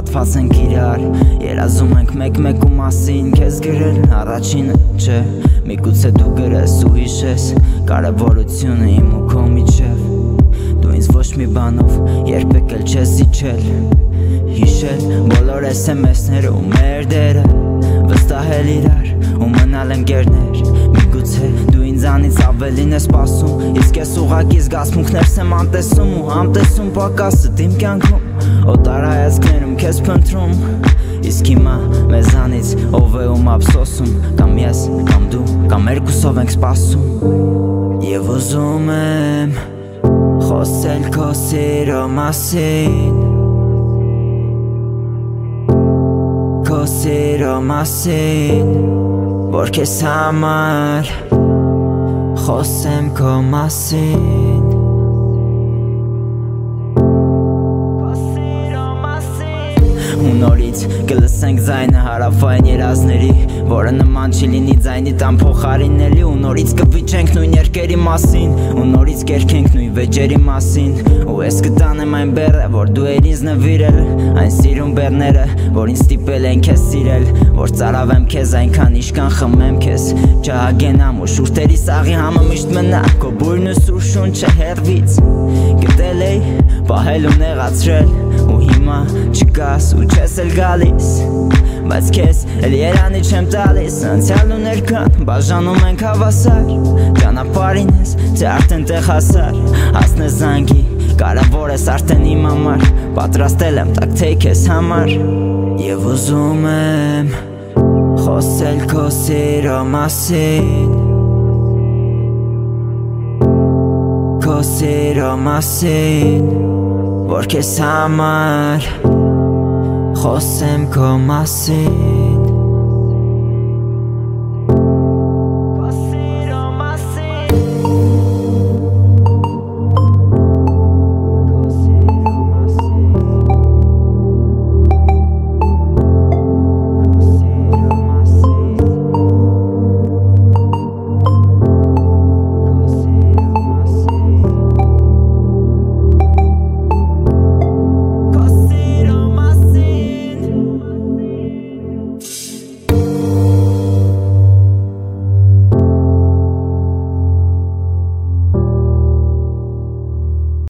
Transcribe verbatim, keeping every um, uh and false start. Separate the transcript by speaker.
Speaker 1: պատված ենք իրար, երազում ենք մեկ-մեկ ու մասին քեզ գրել առաջինը չէ, միգուցե դու գրես ու հիշես կարևորությունը իմ ու քո միջև, դու ինձ ոչ մի բանով երբեք էլ չես իջել, հիշել բոլոր էս էմ էսները ու մեր դերը, վստահել իրար ու մնալ ընկերներ, միգուցե դու ինձանից ավելին ես սպասում, իսկ ես ուղղակի զգացմունքներս եմ անտեսում ու համտեսում պակասդ իմ կյանքում, օտար հայացքներում քեզ փնտրում, իսկ հիմա մեզանից ով է ում ափսոսում, կամ ես, կամ դու, կամ երկուսով ենք սպասում, և ուզում եմ խոսել քո սիրո մասին, քո սիրո մասին, որ քեզ համար խոսեմ քո մասին, ու նորից կլսենք ձայնը հարավային երազների, որը նման չի լինի ձայնի տան փոխարինելի, ու նորից կվիճենք նույն երկերի մասին, ու նորից կերքենք նույն վեճերի մասին, ու ես կտանեմ այն բեռը, որ դու էր ինձ նվիրել, այն սիրուն բեռները, որ ինձ ստիպել են քեզ սիրել, որ ծարավեմ քեզ այնքան ինչքան խմեմ քեզ, չհագենամ ու շուրթերի սաղի համը միշտ մնա, քո բույրն ու սուր շունչը հեռվից, գտել էի, պահել ու նեղացրել, ու հիմա չկաս ու չես էլ գալիս, բայց քեզ էլ երանի չեմ տալիս, անցյալն ու ներքան բաժանում ենք հավասար, ճանապարհին ես, թե արդեն տեղ հասար, հասնես զանգի, կարևոր ես արդեն իմ համար, պատրաստել եմ տակթեյ քեզ համար, և ուզում եմ խոսել քո սիրո մասին, քո սիրո մասին, որ քեզ համար խոսեմ քո մասին